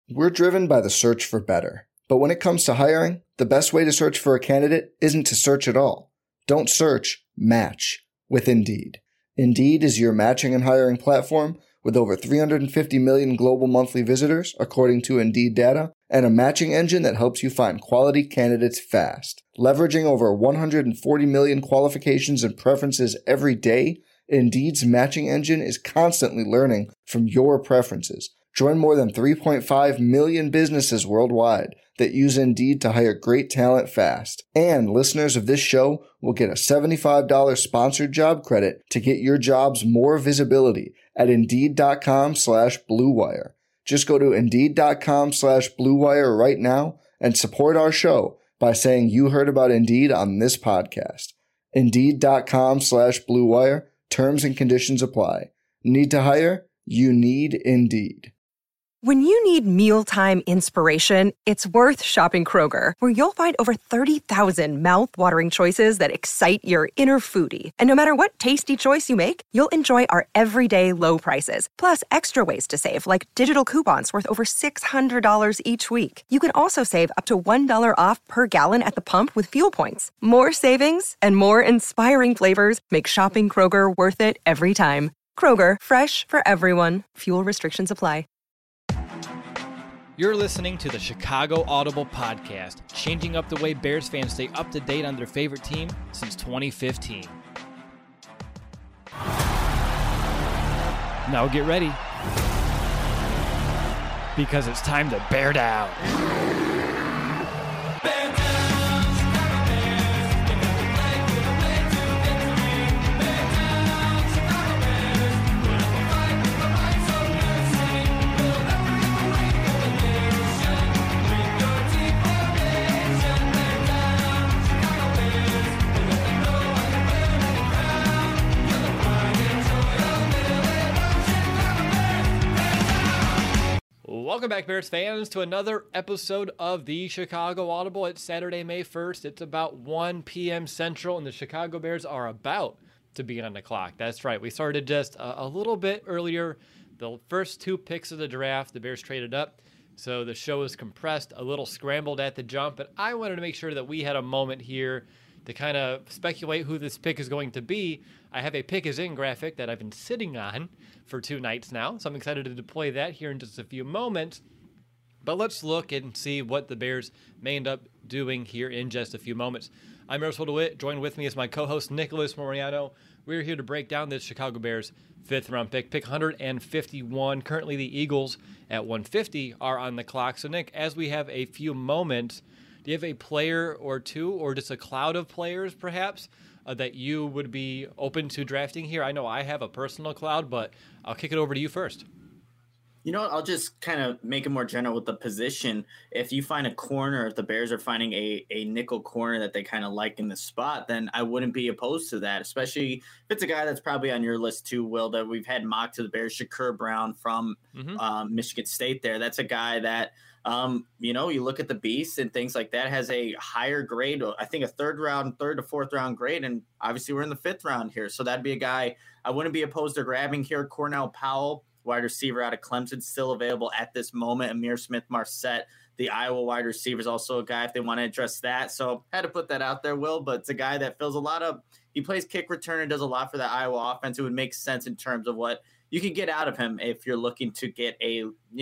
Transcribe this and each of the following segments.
We're driven by the search for better. But when it comes to hiring, the best way to search for a candidate isn't to search at all. Don't search, match with Indeed. Indeed is your matching and hiring platform with over 350 million global monthly visitors, according to Indeed data, and a matching engine that helps you find quality candidates fast. Leveraging over 140 million qualifications and preferences every day, Indeed's matching engine is constantly learning from your preferences. Join more than 3.5 million businesses worldwide that use Indeed to hire great talent fast. And listeners of this show will get a $75 sponsored job credit to get your jobs more visibility at Indeed.com/Blue Wire. Just go to Indeed.com/Blue Wire right now and support our show by saying you heard about Indeed on this podcast. Indeed.com/Blue Wire. Terms and conditions apply. Need to hire? You need Indeed. When you need mealtime inspiration, it's worth shopping Kroger, where you'll find over 30,000 mouth-watering choices that excite your inner foodie. And no matter what tasty choice you make, you'll enjoy our everyday low prices, plus extra ways to save, like digital coupons worth over $600 each week. You can also save up to $1 off per gallon at the pump with fuel points. More savings and more inspiring flavors make shopping Kroger worth it every time. Kroger, fresh for everyone. Fuel restrictions apply. You're listening to the Chicago Audible Podcast, changing up the way Bears fans stay up to date on their favorite team since 2015. Now get ready, because it's time to bear down. Welcome back, Bears fans, to another episode of the Chicago Audible. It's Saturday, May 1st. It's about 1 p.m. Central, and the Chicago Bears are about to be on the clock. That's right. We started just a little bit earlier. The first two picks of the draft, the Bears traded up, so the show is compressed, a little scrambled at the jump, but I wanted to make sure that we had a moment here to kind of speculate who this pick is going to be. I have a pick is in graphic that I've been sitting on for 2 nights now, so I'm excited to deploy that here in just a few moments. But let's look and see what the Bears may end up doing here in just a few moments. I'm Earl DeWitt. Joined with me is my co-host Nicholas Moriano. We're here to break down this Chicago Bears 5th round pick 151. Currently the Eagles at 150 are on the clock. So Nick, as we have a few moments, do you have a player or two, or just a cloud of players perhaps, that you would be open to drafting here? I know I have a personal cloud, but I'll kick it over to you first. You know what? I'll just kind of make it more general with the position. If you find a corner, if the Bears are finding a nickel corner that they kind of like in the spot, then I wouldn't be opposed to that, especially if it's a guy that's probably on your list too, Will, that we've had mocked to the Bears, Shakur Brown from Michigan State there. That's a guy that, you look at the beast and things like that, has a higher grade, I think a third to fourth round grade. And obviously we're in the 5th round here. So that'd be a guy I wouldn't be opposed to grabbing here. Cornell Powell, wide receiver out of Clemson, still available at this moment. Amir Smith-Marset, the Iowa wide receiver, is also a guy if they want to address that. So had to put that out there, Will, but it's a guy that fills he plays kick return and does a lot for the Iowa offense. It would make sense in terms of what you can get out of him if you're looking to get a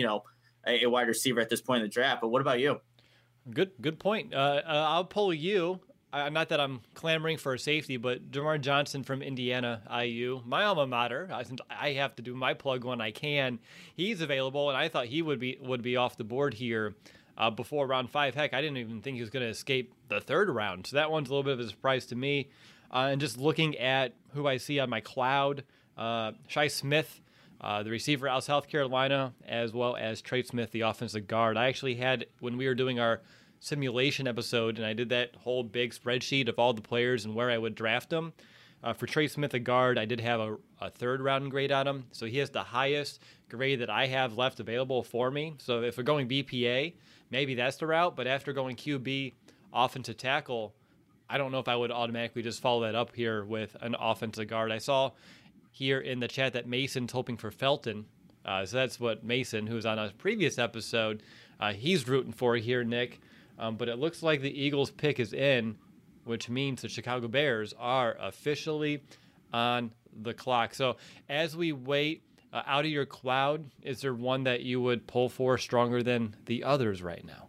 wide receiver at this point in the draft. But what about you? Good point. I'll pull you. Not that I'm clamoring for a safety, but Jamar Johnson from Indiana, IU, my alma mater. I have to do my plug when I can. He's available, and I thought he would be off the board here before round 5. Heck, I didn't even think he was going to escape the 3rd round. So that one's a little bit of a surprise to me. And just looking at who I see on my cloud, Shi Smith, the receiver out of South Carolina, as well as Trey Smith, the offensive guard. I actually had, when we were doing our simulation episode, and I did that whole big spreadsheet of all the players and where I would draft them. For Trey Smith, a guard, I did have a 3rd round grade on him. So he has the highest grade that I have left available for me. So if we're going BPA, maybe that's the route. But after going QB, offensive tackle, I don't know if I would automatically just follow that up here with an offensive guard. I saw here in the chat that Mason's hoping for Felton So that's what Mason, who's on a previous episode, he's rooting for here, Nick. But it looks like the Eagles pick is in, which means the Chicago Bears are officially on the clock. So as we wait out of your cloud, is there one that you would pull for stronger than the others right now?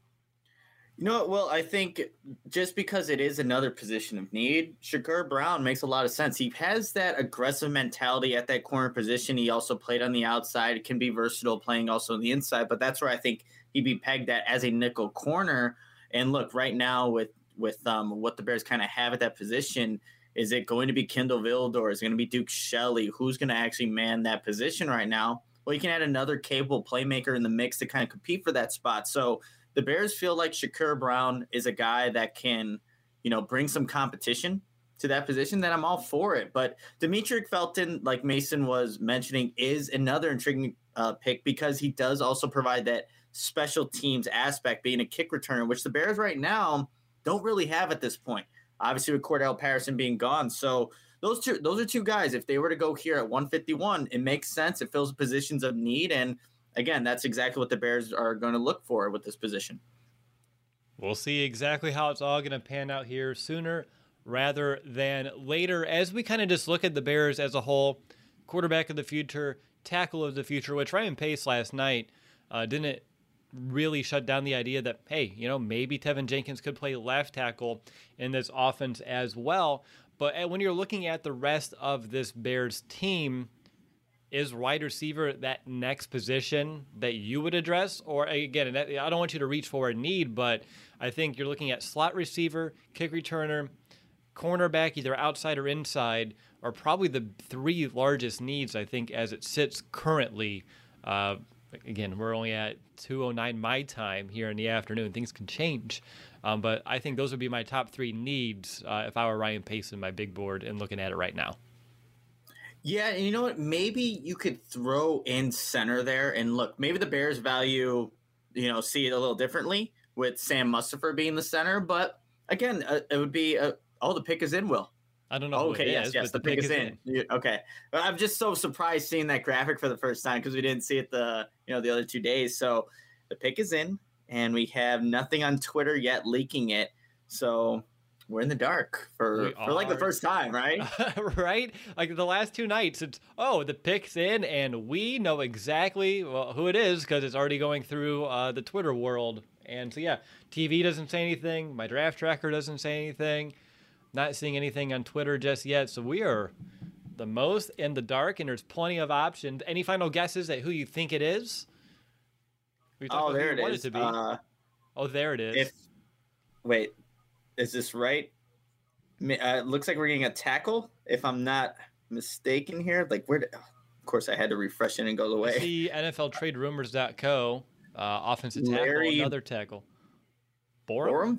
You know what, Will? I think just because it is another position of need, Shakur Brown makes a lot of sense. He has that aggressive mentality at that corner position. He also played on the outside, can be versatile playing also on the inside, but that's where I think he'd be pegged at as a nickel corner. And look, right now with what the Bears kind of have at that position, is it going to be Kindle Vildor? Is it going to be Duke Shelley? Who's going to actually man that position right now? Well, you can add another capable playmaker in the mix to kind of compete for that spot. So the Bears feel like Shakur Brown is a guy that can, bring some competition to that position. Then I'm all for it. But Demetric Felton, like Mason was mentioning, is another intriguing pick because he does also provide that special teams aspect, being a kick returner, which the Bears right now don't really have at this point. Obviously, with Cordell Patterson being gone. So those are two guys. If they were to go here at 151, it makes sense. It fills positions of need. And again, that's exactly what the Bears are going to look for with this position. We'll see exactly how it's all going to pan out here sooner rather than later. As we kind of just look at the Bears as a whole, quarterback of the future, tackle of the future, which Ryan Pace last night didn't really shut down the idea that, hey, maybe Tevin Jenkins could play left tackle in this offense as well. But when you're looking at the rest of this Bears team, is wide receiver that next position that you would address? Or again, I don't want you to reach for a need, but I think you're looking at slot receiver, kick returner, cornerback, either outside or inside, are probably the three largest needs, I think, as it sits currently. Again, we're only at 2:09 my time here in the afternoon. Things can change. But I think those would be my top three needs if I were Ryan Pace in my big board and looking at it right now. Yeah, and you know what? Maybe you could throw in center there. And look, maybe the Bears value, see it a little differently with Sam Mustipher being the center. But again, it would be, the pick is in, Will. I don't know. Okay, yes, the pick is in. Okay. I'm just so surprised seeing that graphic for the first time because we didn't see it the other 2 days. So the pick is in, and we have nothing on Twitter yet leaking it. So we're in the dark for like the first time, right? Right? Like the last 2 nights, it's, the pick's in, and we know exactly who it is because it's already going through the Twitter world. And so, yeah, TV doesn't say anything. My draft tracker doesn't say anything. Not seeing anything on Twitter just yet. So we are the most in the dark, and there's plenty of options. Any final guesses at who you think it is? There it is. There it is. Wait, is this right? It looks like we're getting a tackle, if I'm not mistaken here. Like, of course, I had to refresh it and go away. See NFLTradeRumors.co, offensive tackle, another tackle. Borum?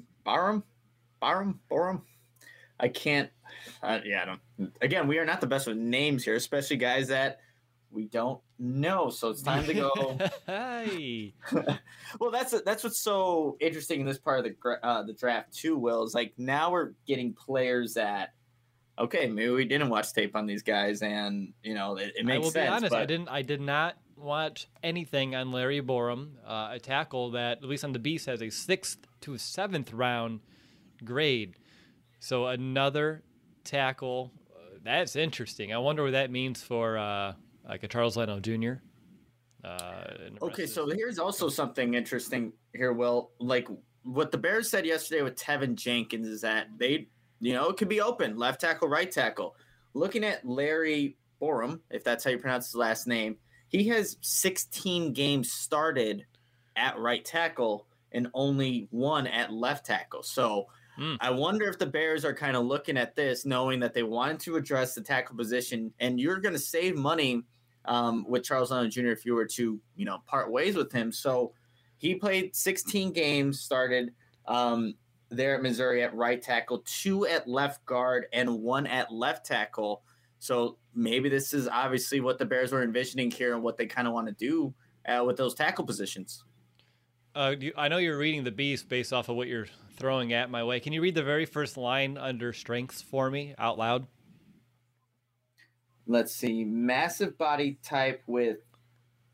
I can't. I don't. Again, we are not the best with names here, especially guys that we don't know. So it's time to go. Hey. Well, that's what's so interesting in this part of the draft too. Will, is like now we're getting players that, okay, maybe we didn't watch tape on these guys, and it makes sense. I will be honest, but I did not watch anything on Larry Borum, a tackle that at least on the Beast has a 6th to 7th round grade. So another tackle, that's interesting. I wonder what that means for like a Charles Leno Jr. Okay, so here's also something interesting here, Will. Like what the Bears said yesterday with Tevin Jenkins is that they, it could be open, left tackle, right tackle. Looking at Larry Borum, if that's how you pronounce his last name, he has 16 games started at right tackle and only 1 at left tackle. So I wonder if the Bears are kind of looking at this, knowing that they wanted to address the tackle position, and you're going to save money with Charles Leno Jr. if you were to, part ways with him. So he played 16 games, started there at Missouri at right tackle, 2 at left guard, and 1 at left tackle. So maybe this is obviously what the Bears were envisioning here and what they kind of want to do with those tackle positions. I know you're reading the Beast based off of what you're throwing at my way. Can you read the very first line under strengths for me out loud? Let's see. Massive body type with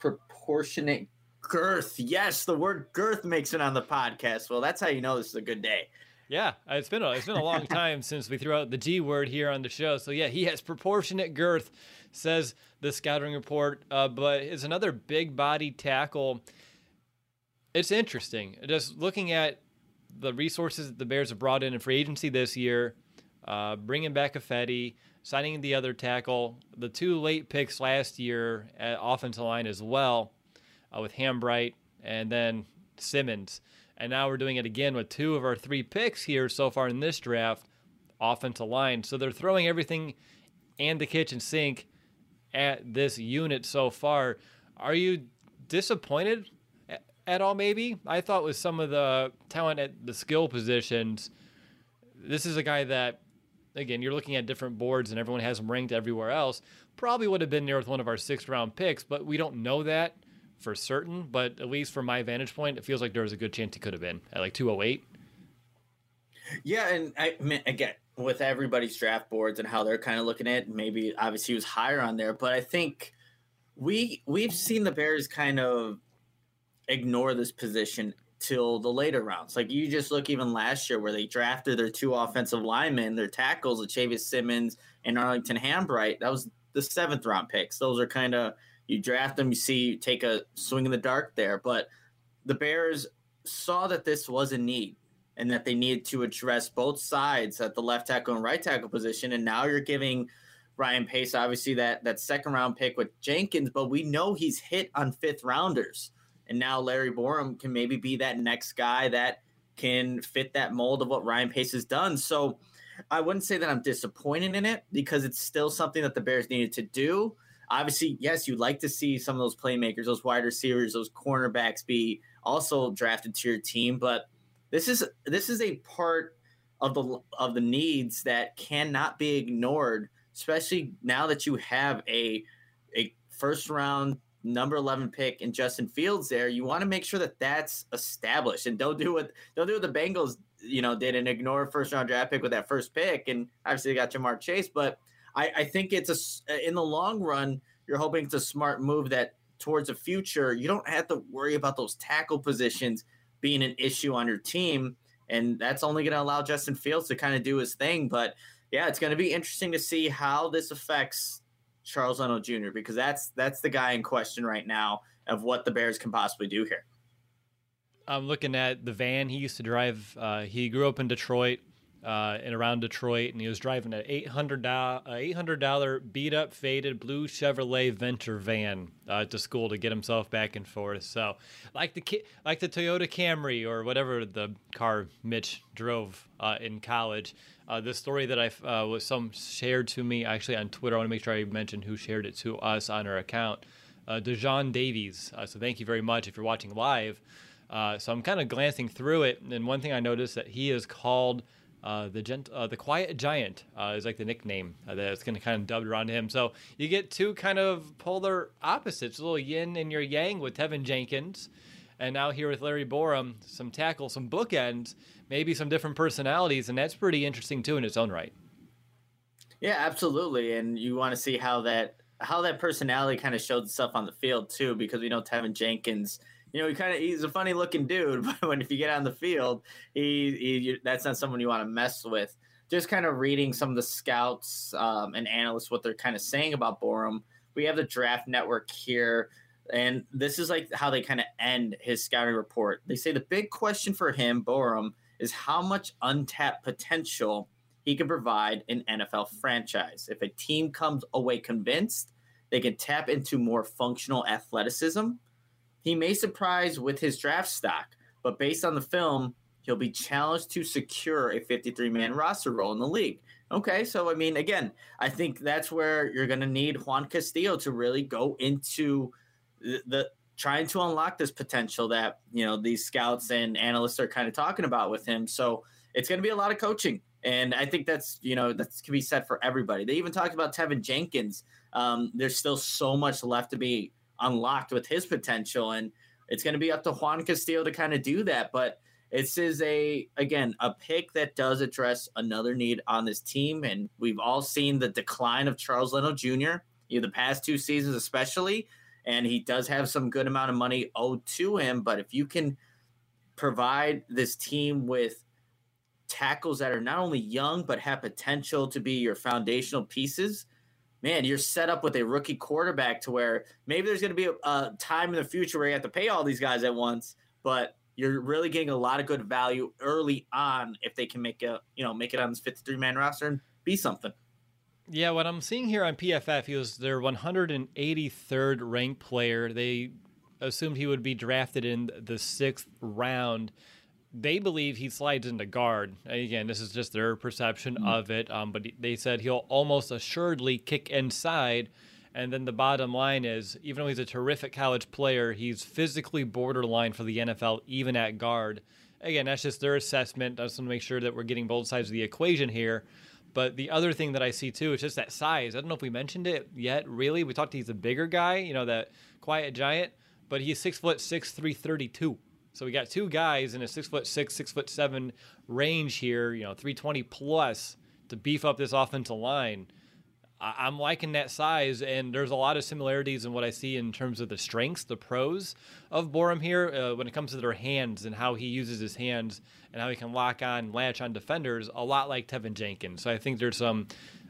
proportionate girth. Yes, the word girth makes it on the podcast. Well, that's how you know this is a good day. Yeah, it's been a long time since we threw out the G word here on the show. So yeah, he has proportionate girth, says the scouting report. But it's another big body tackle. It's interesting. Just looking at the resources that the Bears have brought in free agency this year, bringing back Ifedi, signing the other tackle, the 2 late picks last year at offensive line as well, with Hambright and then Simmons. And now we're doing it again with 2 of our 3 picks here so far in this draft, offensive line. So they're throwing everything and the kitchen sink at this unit so far. Are you disappointed at all, maybe? I thought with some of the talent at the skill positions, this is a guy that, again, you're looking at different boards and everyone has him ranked everywhere else, probably would have been near with one of our 6th-round picks, but we don't know that for certain. But at least from my vantage point, it feels like there was a good chance he could have been at like 208. Yeah, and I mean, again, with everybody's draft boards and how they're kind of looking at it, maybe obviously he was higher on there, but I think we've seen the Bears kind of ignore this position till the later rounds. Like you just look even last year where they drafted their 2 offensive linemen, their tackles, Chavis Simmons and Arlington Hambright. That was the 7th round picks. Those are kind of, you draft them, you take a swing in the dark there. But the Bears saw that this was a need and that they needed to address both sides at the left tackle and right tackle position. And now you're giving Ryan Pace, obviously, that 2nd round pick with Jenkins, but we know he's hit on 5th rounders. And now Larry Borom can maybe be that next guy that can fit that mold of what Ryan Pace has done. So I wouldn't say that I'm disappointed in it because it's still something that the Bears needed to do. Obviously, yes, you'd like to see some of those playmakers, those wide receivers, those cornerbacks be also drafted to your team. But this is a part of the needs that cannot be ignored, especially now that you have a 1st round number 11 pick in Justin Fields there. You want to make sure that that's established and don't do what the Bengals, did and ignore a 1st round draft pick with that 1st pick. And obviously they got Jamar Chase, but I think it's in the long run, you're hoping it's a smart move that towards the future, you don't have to worry about those tackle positions being an issue on your team. And that's only going to allow Justin Fields to kind of do his thing. But yeah, it's going to be interesting to see how this affects Charles Leno Jr., because that's the guy in question right now of what the Bears can possibly do here. I'm looking at the van he used to drive. He grew up in Detroit and around Detroit, and he was driving an $800 beat-up, faded blue Chevrolet Venture van to school to get himself back and forth. So, like the Toyota Camry or whatever the car Mitch drove in college. This story that some shared to me actually on Twitter. I want to make sure I mention who shared it to us on our account. DeJohn Davies. So thank you very much if you're watching live. So I'm kind of glancing through it, and one thing I noticed that he is called the Quiet Giant is like the nickname that's going to kind of dubbed around him. So you get 2 kind of polar opposites, a little yin and your yang with Tevin Jenkins, and now here with Larry Borom, some tackles, some bookends, maybe some different personalities, and that's pretty interesting too in its own right. Yeah, absolutely, and you want to see how that personality kind of showed itself on the field too, because we know Tevin Jenkins. He's a funny looking dude, but if you get on the field, that's not someone you want to mess with. Just kind of reading some of the scouts and analysts, what they're kind of saying about Borom. We have the Draft Network here, and this is like how they kind of end his scouting report. They say the big question for him, Borom, is how much untapped potential he can provide an NFL franchise. If a team comes away convinced they can tap into more functional athleticism, he may surprise with his draft stock, but based on the film, he'll be challenged to secure a 53-man roster role in the league. Okay, so, I mean, again, I think that's where you're going to need Juan Castillo to really go into the trying to unlock this potential that, these scouts and analysts are kind of talking about with him. So it's going to be a lot of coaching. And I think that can be said for everybody. They even talked about Tevin Jenkins. There's still so much left to be unlocked with his potential, and it's going to be up to Juan Castillo to kind of do that. But this is a pick that does address another need on this team, and we've all seen the decline of Charles Leno Jr. The past 2 seasons especially, and he does have some good amount of money owed to him. But if you can provide this team with tackles that are not only young but have potential to be your foundational pieces, man, you're set up with a rookie quarterback to where maybe there's going to be a time in the future where you have to pay all these guys at once, but you're really getting a lot of good value early on if they can make it on this 53-man roster and be something. Yeah, what I'm seeing here on PFF, he was their 183rd ranked player. They assumed he would be drafted in the 6th round. They believe he slides into guard. Again, this is just their perception of it, but they said he'll almost assuredly kick inside. And then the bottom line is, even though he's a terrific college player, he's physically borderline for the NFL, even at guard. Again, that's just their assessment. I just want to make sure that we're getting both sides of the equation here. But the other thing that I see, too, is just that size. I don't know if we mentioned it yet, really. We talked he's a bigger guy, that quiet giant, but he's 6'6", 332. So we got two guys in a 6'6", 6'7" range here, 320 plus to beef up this offensive line. I'm liking that size, and there's a lot of similarities in what I see in terms of the strengths, the pros of Borom here when it comes to their hands and how he uses his hands and how he can latch on defenders, a lot like Tevin Jenkins. So I think there's some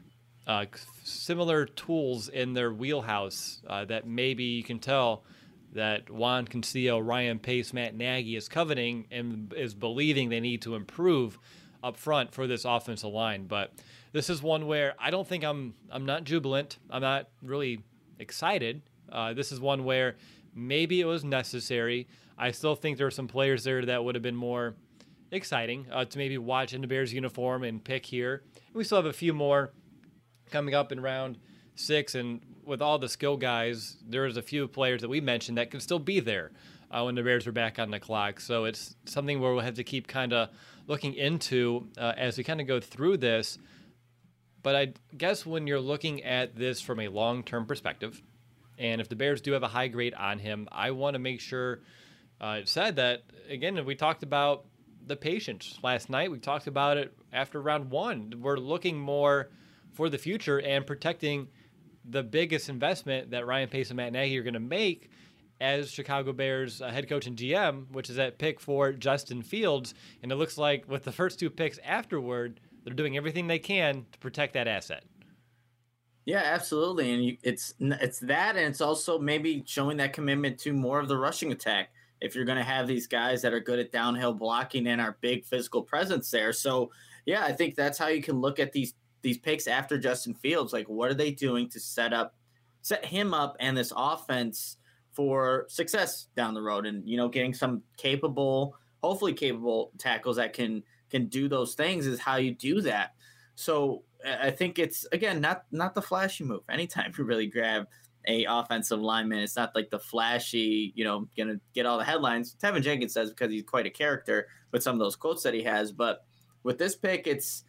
similar tools in their wheelhouse that maybe you can tell that Juan Cancillo, Ryan Pace, Matt Nagy is coveting and is believing they need to improve up front for this offensive line. But this is one where I don't think I'm not jubilant. I'm not really excited. This is one where maybe it was necessary. I still think there are some players there that would have been more exciting to maybe watch in the Bears uniform and pick here. And we still have a few more coming up in round 6, and with all the skill guys, there's a few players that we mentioned that can still be there when the Bears are back on the clock. So it's something where we'll have to keep kind of looking into as we kind of go through this. But I guess when you're looking at this from a long-term perspective, and if the Bears do have a high grade on him, I want to make sure it said that, again, we talked about the patience last night. We talked about it after round 1. We're looking more for the future and protecting the biggest investment that Ryan Pace and Matt Nagy are going to make as Chicago Bears head coach and GM, which is that pick for Justin Fields. And it looks like with the first 2 picks afterward, they're doing everything they can to protect that asset. Yeah, absolutely. And it's that, and it's also maybe showing that commitment to more of the rushing attack if you're going to have these guys that are good at downhill blocking and are big physical presence there. So, yeah, I think that's how you can look at these picks after Justin Fields. Like, what are they doing to set him up and this offense for success down the road, and getting some hopefully capable tackles that can do those things is how you do that. So I think it's, again, not the flashy move. Anytime you really grab a offensive lineman, it's not like the flashy, gonna get all the headlines. Tevin Jenkins says because he's quite a character with some of those quotes that he has. But with this pick,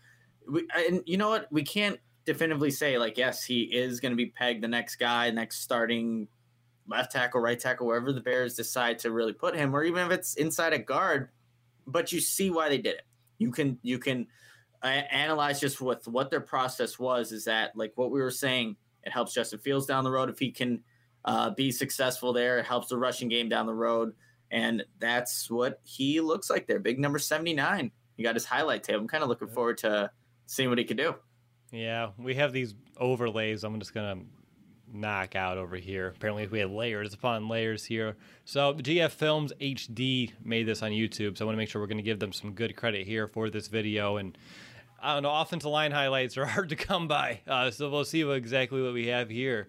and you know what, we can't definitively say like, yes, he is going to be pegged the next guy, next starting left tackle, right tackle, wherever the Bears decide to really put him, or even if it's inside a guard. But you see why they did it. You can analyze just with what their process was. Is that, like what we were saying, it helps Justin Fields down the road if he can be successful there. It helps the rushing game down the road, and that's what he looks like there. Big number 79. He got his highlight tape. I'm kind of looking forward to seeing what he could do. Yeah, we have these overlays I'm just going to knock out over here. Apparently we have layers upon layers here. So GF Films HD made this on YouTube, so I want to make sure we're going to give them some good credit here for this video. And I don't know, offensive line highlights are hard to come by, so we'll see exactly what we have here.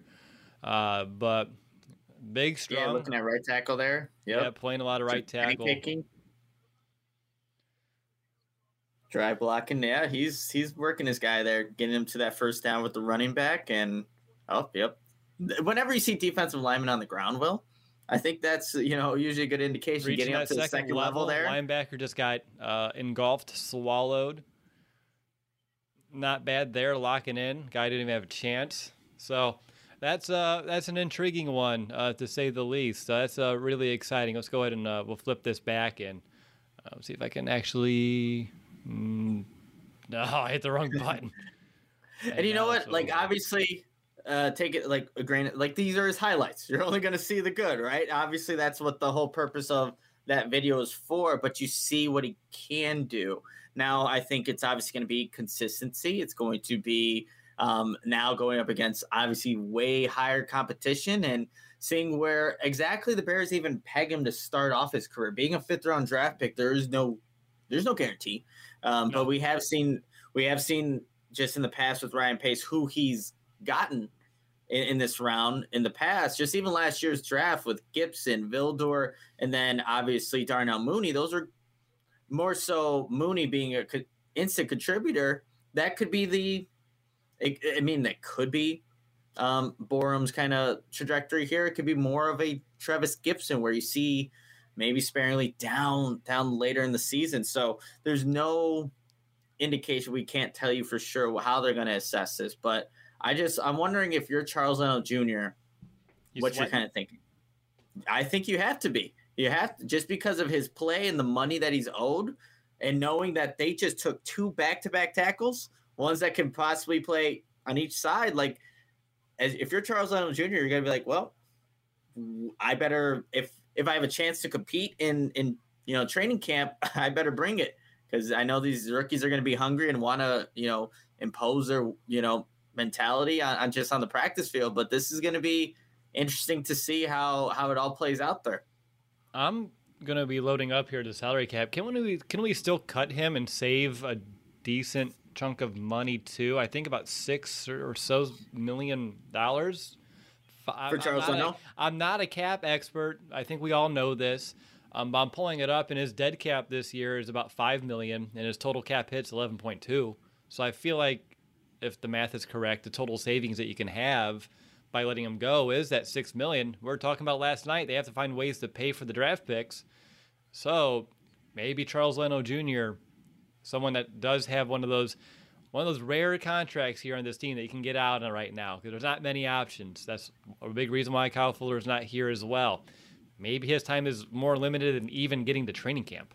But big, strong. Yeah, looking at right tackle there. Yep. Yeah, playing a lot of right tackle. Drive blocking. Yeah, he's working his guy there, getting him to that first down with the running back. And, yep. Whenever you see defensive linemen on the ground, Will, I think that's usually a good indication. Reaching getting up to the second level there. Linebacker just got engulfed, swallowed. Not bad there, locking in. Guy didn't even have a chance. So that's an intriguing one, to say the least. That's really exciting. Let's go ahead and we'll flip this back and see if I can actually. No, I hit the wrong button. And you know what? Like, obviously, take it like a grain. Like these are his highlights. You're only going to see the good, right? Obviously, that's what the whole purpose of that video is for. But you see what he can do. Now, I think it's obviously going to be consistency. It's going to be now going up against obviously way higher competition and seeing where exactly the Bears even peg him to start off his career. Being a 5th round draft pick, there's no guarantee. No. But we have seen just in the past with Ryan Pace who he's gotten in this round in the past. Just even last year's draft with Gibson, Vildor, and then obviously Darnell Mooney. Those are more so Mooney being an instant contributor. That could be that could be Borum's kind of trajectory here. It could be more of a Trevis Gibson where you see maybe sparingly down later in the season. So there's no indication. We can't tell you for sure how they're going to assess this, but I'm wondering if you're Charles Leno Jr., what you're kind of thinking. I think you have to be. You have to, just because of his play and the money that he's owed, and knowing that they just took 2 back-to-back tackles, ones that can possibly play on each side. Like, if you're Charles Leno Jr., you're going to be like, well, I better, if I have a chance to compete in training camp, I better bring it, because I know these rookies are going to be hungry and want to impose their mentality on the practice field. But this is going to be interesting to see how it all plays out there. I'm going to be loading up here to salary cap. Can we still cut him and save a decent chunk of money too? I think about $6 or so million for Charles Leno. I'm not a cap expert. I think we all know this. But I'm pulling it up, and his dead cap this year is about $5 million, and his total cap hit's 11.2. So I feel like, if the math is correct, the total savings that you can have by letting him go is that $6 million. We were talking about last night. They have to find ways to pay for the draft picks. So maybe Charles Leno Jr., someone that does have one of those rare contracts here on this team that you can get out on right now, because there's not many options. That's a big reason why Kyle Fuller is not here as well. Maybe his time is more limited than even getting to training camp.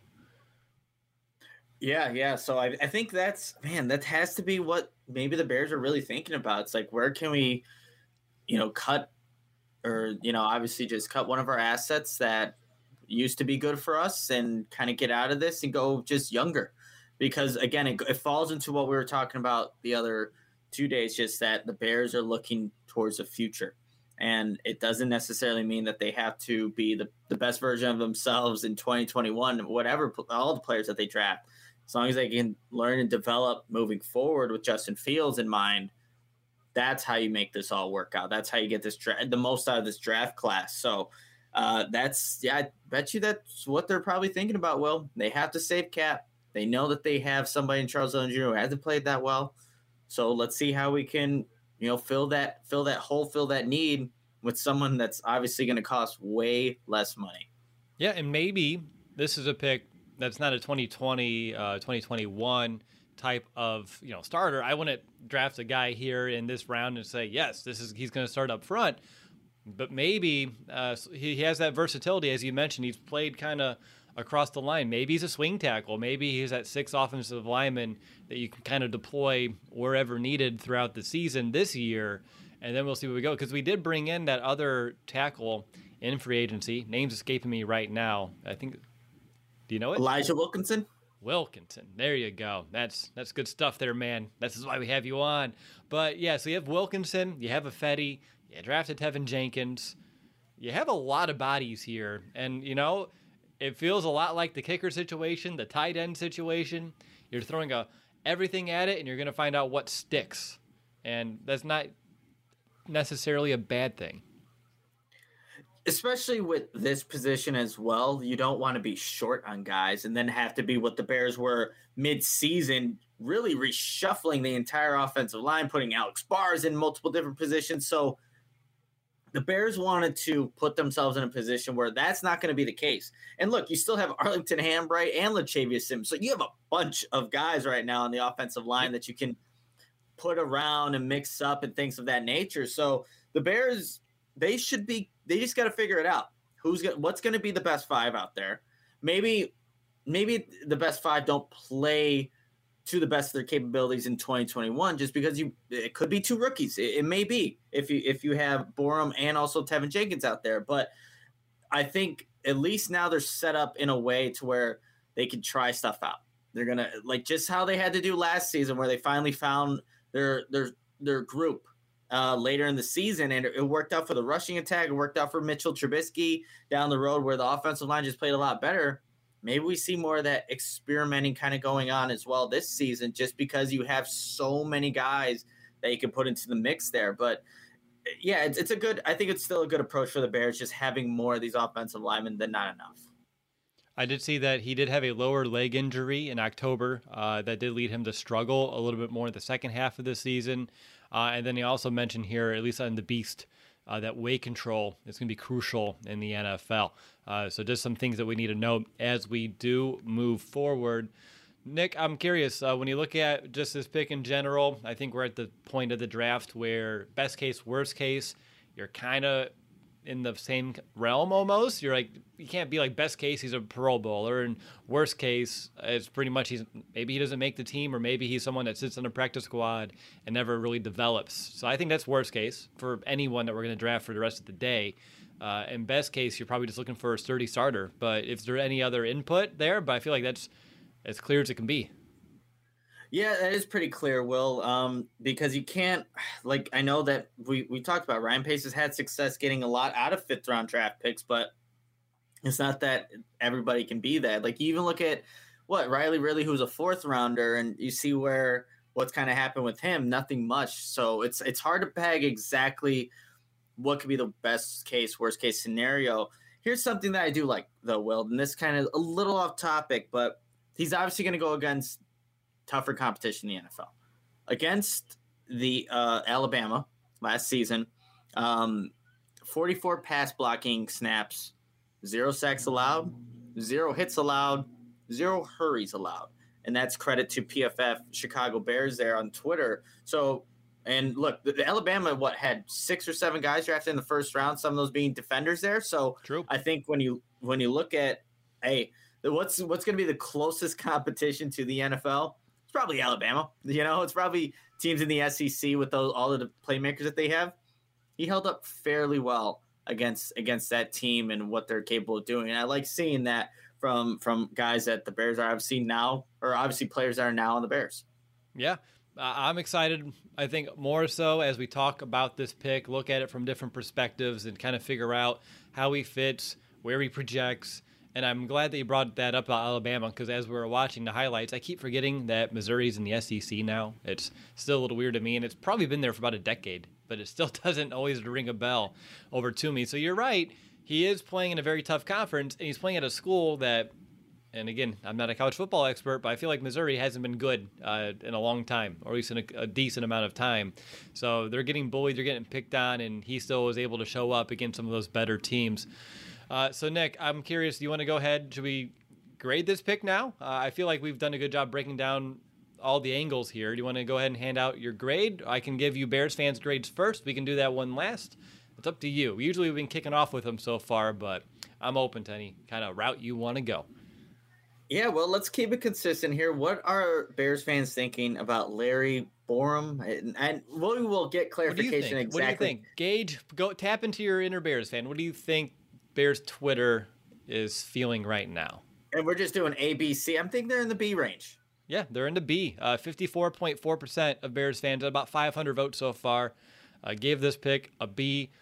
Yeah. So I think that has to be what maybe the Bears are really thinking about. It's like, where can we, cut, or, obviously just cut one of our assets that used to be good for us and kind of get out of this and go just younger. Because, again, it falls into what we were talking about the other 2 days, just that the Bears are looking towards the future. And it doesn't necessarily mean that they have to be the best version of themselves in 2021, whatever, all the players that they draft. As long as they can learn and develop moving forward with Justin Fields in mind, that's how you make this all work out. That's how you get the most out of this draft class. So I bet you that's what they're probably thinking about. Well, they have to save cap. They know that they have somebody in Charles Leno Jr. who hasn't played that well. So let's see how we can, fill that hole, fill that need with someone that's obviously going to cost way less money. Yeah, and maybe this is a pick that's not a 2020, 2021 type of starter. I wouldn't draft a guy here in this round and say, yes, he's going to start up front. But maybe he has that versatility, as you mentioned. He's played kind of across the line. Maybe he's a swing tackle. Maybe he's that 6th offensive lineman that you can kind of deploy wherever needed throughout the season this year, and then we'll see where we go. Because we did bring in that other tackle in free agency. Name's escaping me right now. I think, do you know it? Elijah Wilkinson? Wilkinson. There you go. That's good stuff there, man. This is why we have you on. But, yeah, so you have Wilkinson. You have Ifedi. You drafted Tevin Jenkins. You have a lot of bodies here. And, it feels a lot like the kicker situation, the tight end situation. You're throwing everything at it, and you're going to find out what sticks. And that's not necessarily a bad thing. Especially with this position as well, you don't want to be short on guys and then have to be what the Bears were mid-season, really reshuffling the entire offensive line, putting Alex Bars in multiple different positions. So the Bears wanted to put themselves in a position where that's not going to be the case. And look, you still have Arlington Hambright and Latavius Sims. So you have a bunch of guys right now on the offensive line that you can put around and mix up and things of that nature. So the Bears, they just got to figure it out. What's going to be the best 5 out there? Maybe the best 5 don't play to the best of their capabilities in 2021, just because it could be two rookies. It may be if you have Borom and also Tevin Jenkins out there, but I think at least now they're set up in a way to where they can try stuff out. They're going to, like, just how they had to do last season, where they finally found their group later in the season, and it worked out for the rushing attack. It worked out for Mitchell Trubisky down the road, where the offensive line just played a lot better. Maybe we see more of that experimenting kind of going on as well this season, just because you have so many guys that you can put into the mix there. But yeah, it's a good, I think it's still a good approach for the Bears, just having more of these offensive linemen than not enough. I did see that he did have a lower leg injury in October that did lead him to struggle a little bit more in the second half of the season. And then he also mentioned here, at least on the Beast, that weight control is going to be crucial in the NFL. So just some things that we need to know as we do move forward. Nick, I'm curious, when you look at just this pick in general, I think we're at the point of the draft where best case, worst case, you're kind of in the same realm almost. You're like, you can't be like best case, he's a Pro Bowler, and worst case, it's pretty much maybe he doesn't make the team, or maybe he's someone that sits on a practice squad and never really develops. So I think that's worst case for anyone that we're going to draft for the rest of the day. And best case, you're probably just looking for a sturdy starter. But if there's any other input there, but I feel like that's as clear as it can be. Yeah, that is pretty clear, Will, because you can't, like, I know that we talked about Ryan Pace has had success getting a lot out of fifth-round draft picks, but it's not that everybody can be that. Like, you even look at, Riley Ridley, who's a fourth-rounder, and you see what's kind of happened with him, nothing much. So it's hard to peg exactly what could be the best case, worst case scenario. Here's something that I do like, though, Will, and this kind of a little off topic, but he's obviously going to go against tougher competition in the NFL. Against the Alabama last season, 44 pass blocking snaps, 0 sacks allowed, 0 hits allowed, 0 hurries allowed. And that's credit to PFF Chicago Bears there on Twitter. So, and look, the Alabama, had 6 or 7 guys drafted in the first round, some of those being defenders there. So True. I think when you look at, what's going to be the closest competition to the NFL? It's probably Alabama. It's probably teams in the SEC with all of the playmakers that they have. He held up fairly well against that team and what they're capable of doing. And I like seeing that from guys that the Bears are obviously now, or obviously players that are now on the Bears. Yeah, I'm excited. I think more so as we talk about this pick, look at it from different perspectives and kind of figure out how he fits, where he projects. And I'm glad that you brought that up about Alabama, because as we were watching the highlights, I keep forgetting that Missouri's in the SEC now. It's still a little weird to me, and it's probably been there for about a decade, but it still doesn't always ring a bell over to me. So you're right. He is playing in a very tough conference, and he's playing at a school that, and again, I'm not a college football expert, but I feel like Missouri hasn't been good in a long time, or at least in a decent amount of time. So they're getting bullied, they're getting picked on, and he still was able to show up against some of those better teams. So, Nick, I'm curious, do you want to go ahead? Should we grade this pick now? I feel like we've done a good job breaking down all the angles here. Do you want to go ahead and hand out your grade? I can give you Bears fans grades first. We can do that one last. It's up to you. Usually we've been kicking off with them so far, but I'm open to any kind of route you want to go. Yeah, well, let's keep it consistent here. What are Bears fans thinking about Larry Borom? And we will get clarification exactly. What do you think? Gage, go tap into your inner Bears fan. What do you think Bears Twitter is feeling right now? And we're just doing A, B, C. I'm thinking they're in the B range. Yeah, they're in the B. 54.4% of Bears fans, about 500 votes so far, gave this pick a B.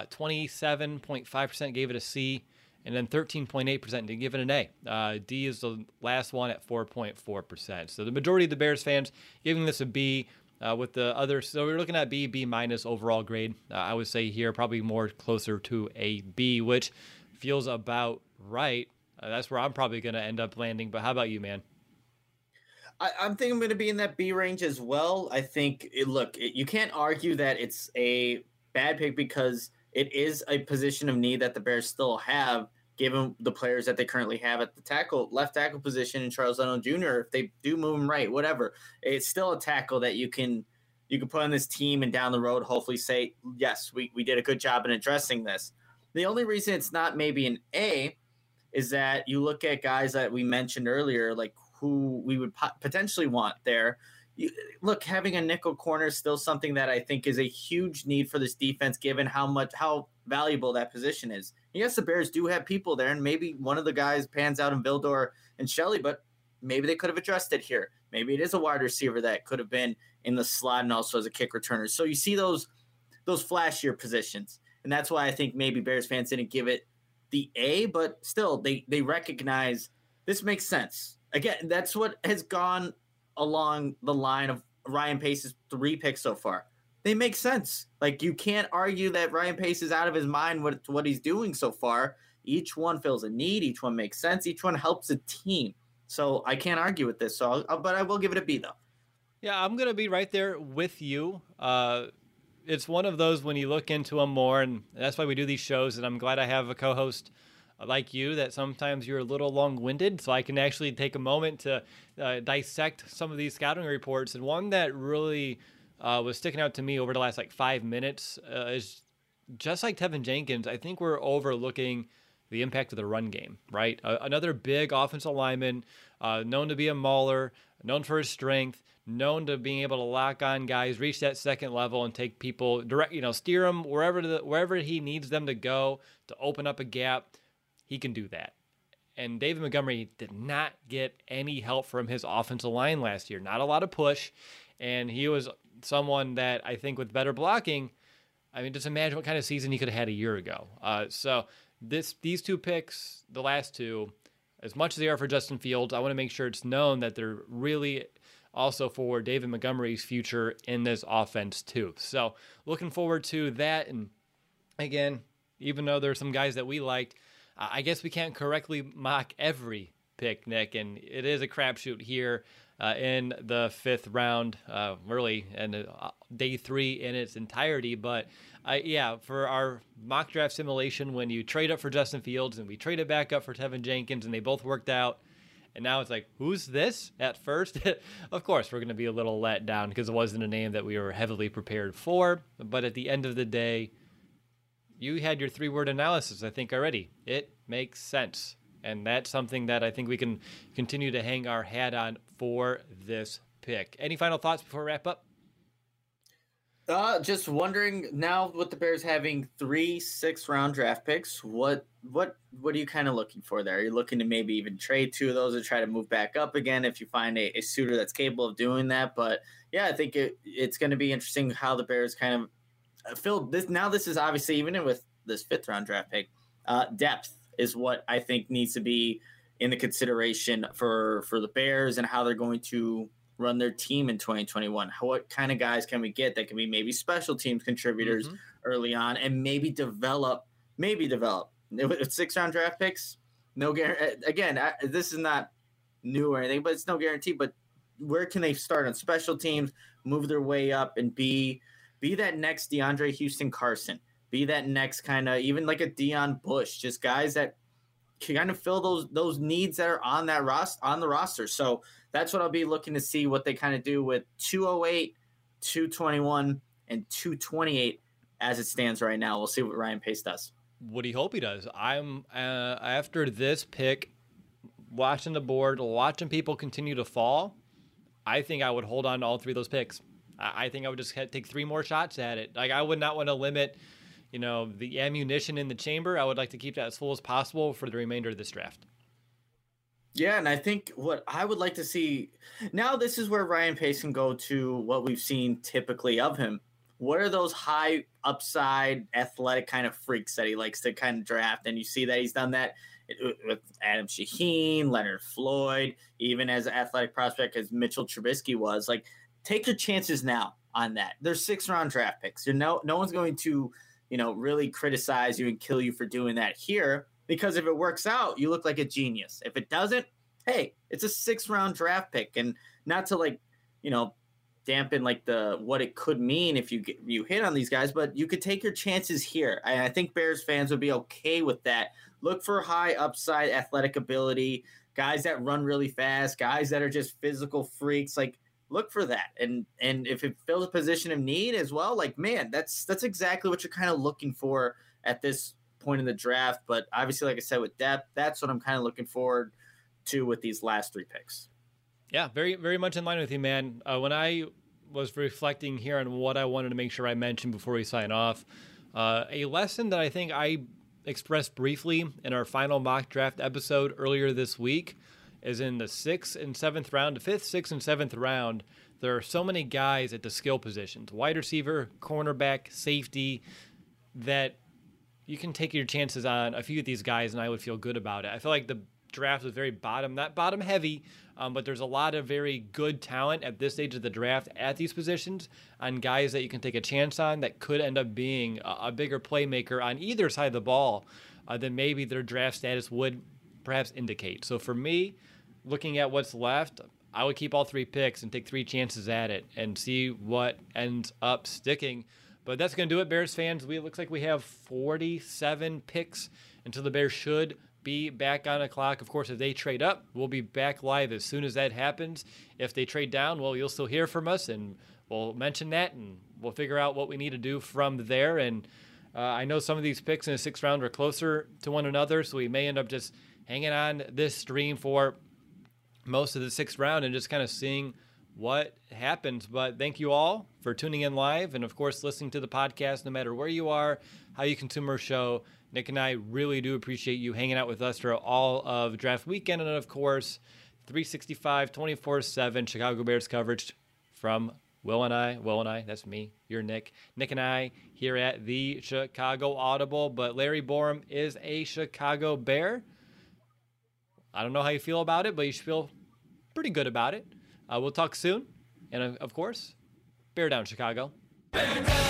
27.5% gave it a C. And then 13.8% didn't give it an A. D is the last one at 4.4%. So the majority of the Bears fans giving this a B. With the others, so we're looking at B minus overall grade. I would say here probably more closer to a B, which feels about right. That's where I'm probably going to end up landing. But how about you, man? I'm thinking I'm going to be in that B range as well. I think, you can't argue that it's a bad pick because it is a position of need that the Bears still have, given the players that they currently have at the left tackle position in Charles Leno Jr. If they do move him right, whatever, it's still a tackle that you can put on this team and down the road hopefully say, yes, we did a good job in addressing this. The only reason it's not maybe an A is that you look at guys that we mentioned earlier, like who we would potentially want there. Look, having a nickel corner is still something that I think is a huge need for this defense, given how valuable that position is. Yes, the Bears do have people there, and maybe one of the guys pans out in Vildor and Shelley, but maybe they could have addressed it here. Maybe it is a wide receiver that could have been in the slot and also as a kick returner. So you see those flashier positions, and that's why I think maybe Bears fans didn't give it the A, but still they recognize this makes sense. Again, that's what has gone along the line of Ryan Pace's 3 picks so far. They make sense. Like, you can't argue that Ryan Pace is out of his mind with what he's doing so far. Each one fills a need. Each one makes sense. Each one helps a team. So I can't argue with this. But I will give it a B, though. Yeah, I'm going to be right there with you. It's one of those when you look into them more, and that's why we do these shows, and I'm glad I have a co-host like you, that sometimes you're a little long-winded, so I can actually take a moment to dissect some of these scouting reports. And one that really was sticking out to me over the last 5 minutes is just like Tevin Jenkins, I think we're overlooking the impact of the run game, right? Another big offensive lineman, known to be a mauler, known for his strength, known to being able to lock on guys, reach that second level, and take people direct, steer them wherever he needs them to go to open up a gap. He can do that. And David Montgomery did not get any help from his offensive line last year. Not a lot of push. And he was someone that I think with better blocking, I mean, just imagine what kind of season he could have had a year ago. So these 2 picks, the last 2, as much as they are for Justin Fields, I want to make sure it's known that they're really also for David Montgomery's future in this offense too. So looking forward to that. And again, even though there are some guys that we liked, I guess we can't correctly mock every pick, Nick, and it is a crapshoot here in the 5th round, really, and day 3 in its entirety. But for our mock draft simulation, when you trade up for Justin Fields and we traded back up for Tevin Jenkins and they both worked out, and now it's like, who's this at first? Of course, we're going to be a little let down because it wasn't a name that we were heavily prepared for. But at the end of the day, you had your 3-word analysis, I think, already. It makes sense. And that's something that I think we can continue to hang our hat on for this pick. Any final thoughts before we wrap up? Just wondering, now with the Bears having 3 6th-round draft picks, what are you kind of looking for there? Are you looking to maybe even trade 2 of those or try to move back up again if you find a suitor that's capable of doing that? But, yeah, I think it's going to be interesting how the Bears kind of Phil, this is obviously, even with this 5th-round draft pick, depth is what I think needs to be in the consideration for the Bears and how they're going to run their team in 2021. What kind of guys can we get that can be maybe special teams contributors early on and maybe develop with 6th-round draft picks? No guarantee. Again, this is not new or anything, but it's no guarantee. But where can they start on special teams, move their way up, and be that next DeAndre Houston Carson, be that next kind of even like a Deion Bush, just guys that can kind of fill those needs that are on the roster. So that's what I'll be looking to see what they kind of do with 208, 221, and 228 as it stands right now. We'll see what Ryan Pace does. What do you hope he does? I'm after this pick, watching the board, watching people continue to fall, I think I would hold on to all 3 of those picks. I think I would just take 3 more shots at it. Like, I would not want to limit, the ammunition in the chamber. I would like to keep that as full as possible for the remainder of this draft. Yeah, and I think what I would like to see now, this is where Ryan Pace can go to what we've seen typically of him. What are those high upside athletic kind of freaks that he likes to kind of draft? And you see that he's done that with Adam Shaheen, Leonard Floyd, even as an athletic prospect as Mitchell Trubisky was. Like, take your chances now on that. They're 6th-round draft picks. No one's going to, really criticize you and kill you for doing that here, because if it works out, you look like a genius. If it doesn't, hey, it's a 6th-round draft pick, and not to dampen what it could mean if you hit on these guys, but you could take your chances here. And I think Bears fans would be okay with that. Look for high upside athletic ability, guys that run really fast, guys that are just physical freaks. Look for that. And if it fills a position of need as well, that's exactly what you're kind of looking for at this point in the draft. But obviously, like I said, with depth, that's what I'm kind of looking forward to with these last 3 picks. Yeah, very, very much in line with you, man. When I was reflecting here on what I wanted to make sure I mentioned before we sign off, a lesson that I think I expressed briefly in our final mock draft episode earlier this week is in the 6th and 7th round, the 5th, 6th, and 7th round. There are so many guys at the skill positions, wide receiver, cornerback, safety, that you can take your chances on a few of these guys, and I would feel good about it. I feel like the draft was very not bottom heavy, but there's a lot of very good talent at this stage of the draft at these positions on guys that you can take a chance on that could end up being a bigger playmaker on either side of the ball than maybe their draft status would perhaps indicate. So for me, looking at what's left, I would keep all 3 picks and take 3 chances at it and see what ends up sticking. But that's going to do it, Bears fans. It looks like we have 47 picks until the Bears should be back on the clock. Of course, if they trade up, we'll be back live as soon as that happens. If they trade down, well, you'll still hear from us, and we'll mention that, and we'll figure out what we need to do from there. And I know some of these picks in the 6th round are closer to one another, so we may end up just hanging on this stream for most of the 6th round and just kind of seeing what happens. But thank you all for tuning in live and, of course, listening to the podcast no matter where you are, how you consume our show. Nick and I really do appreciate you hanging out with us throughout all of draft weekend. And, of course, 365, 24/7 Chicago Bears coverage from Will and I, that's me, you're Nick and I here at the Chicago Audible. But Larry Borom is a Chicago Bear. I don't know how you feel about it, but you should feel pretty good about it. We'll talk soon. And, of course, Bear down, Chicago. Bear down!